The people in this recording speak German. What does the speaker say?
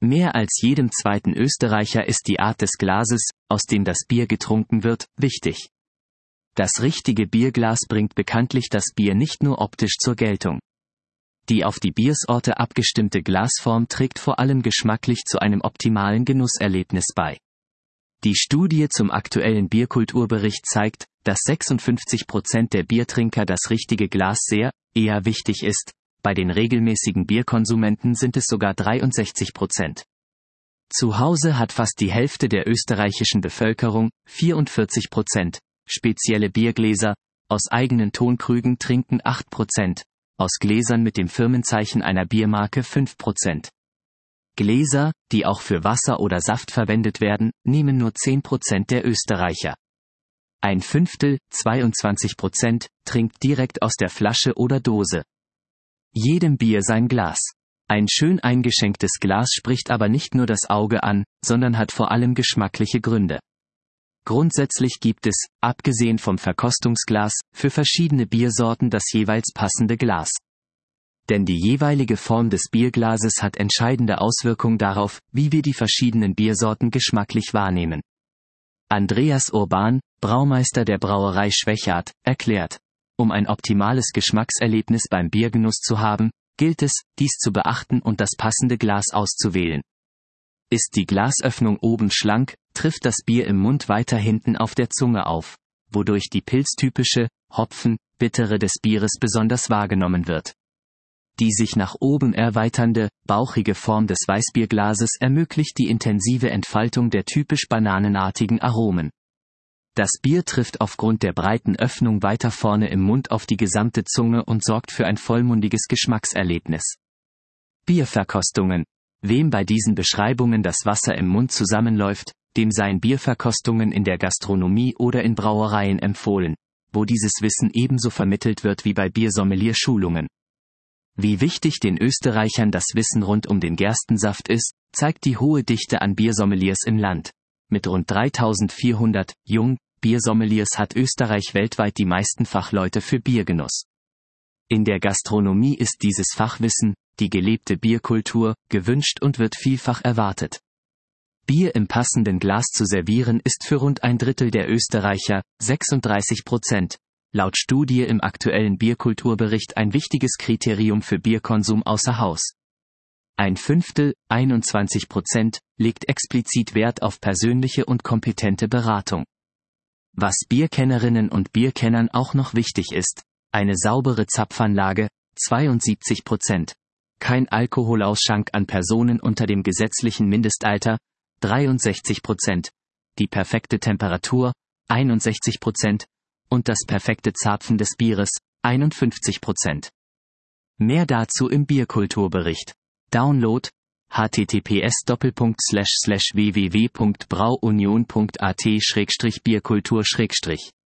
Mehr als jedem zweiten Österreicher ist die Art des Glases, aus dem das Bier getrunken wird, wichtig. Das richtige Bierglas bringt bekanntlich das Bier nicht nur optisch zur Geltung. Die auf die Biersorte abgestimmte Glasform trägt vor allem geschmacklich zu einem optimalen Genusserlebnis bei. Die Studie zum aktuellen Bierkulturbericht zeigt, dass 56% der Biertrinker das richtige Glas eher wichtig ist, bei den regelmäßigen Bierkonsumenten sind es sogar 63%. Zu Hause hat fast die Hälfte der österreichischen Bevölkerung, 44%, spezielle Biergläser, aus eigenen Tonkrügen trinken 8%, aus Gläsern mit dem Firmenzeichen einer Biermarke 5%. Gläser, die auch für Wasser oder Saft verwendet werden, nehmen nur 10% der Österreicher. Ein Fünftel, 22%, trinkt direkt aus der Flasche oder Dose. Jedem Bier sein Glas. Ein schön eingeschenktes Glas spricht aber nicht nur das Auge an, sondern hat vor allem geschmackliche Gründe. Grundsätzlich gibt es, abgesehen vom Verkostungsglas, für verschiedene Biersorten das jeweils passende Glas. Denn die jeweilige Form des Bierglases hat entscheidende Auswirkungen darauf, wie wir die verschiedenen Biersorten geschmacklich wahrnehmen. Andreas Urban, Braumeister der Brauerei Schwechat, erklärt: Um ein optimales Geschmackserlebnis beim Biergenuss zu haben, gilt es, dies zu beachten und das passende Glas auszuwählen. Ist die Glasöffnung oben schlank, trifft das Bier im Mund weiter hinten auf der Zunge auf, wodurch die pilztypische, bittere des Bieres besonders wahrgenommen wird. Die sich nach oben erweiternde, bauchige Form des Weißbierglases ermöglicht die intensive Entfaltung der typisch bananenartigen Aromen. Das Bier trifft aufgrund der breiten Öffnung weiter vorne im Mund auf die gesamte Zunge und sorgt für ein vollmundiges Geschmackserlebnis. Bierverkostungen. Wem bei diesen Beschreibungen das Wasser im Mund zusammenläuft, dem seien Bierverkostungen in der Gastronomie oder in Brauereien empfohlen, wo dieses Wissen ebenso vermittelt wird wie bei Biersommelier-Schulungen. Wie wichtig den Österreichern das Wissen rund um den Gerstensaft ist, zeigt die hohe Dichte an Biersommeliers im Land. Mit rund 3400 Biersommeliers hat Österreich weltweit die meisten Fachleute für Biergenuss. In der Gastronomie ist dieses Fachwissen, die gelebte Bierkultur, gewünscht und wird vielfach erwartet. Bier im passenden Glas zu servieren ist für rund ein Drittel der Österreicher, 36%, laut Studie im aktuellen Bierkulturbericht ein wichtiges Kriterium für Bierkonsum außer Haus. Ein Fünftel, 21%, legt explizit Wert auf persönliche und kompetente Beratung. Was Bierkennerinnen und Bierkennern auch noch wichtig ist: eine saubere Zapfanlage, 72%, kein Alkoholausschank an Personen unter dem gesetzlichen Mindestalter, 63%, die perfekte Temperatur, 61%, und das perfekte Zapfen des Bieres, 51%. Mehr dazu im Bierkulturbericht. Download: https://www.brauunion.at/bierkultur/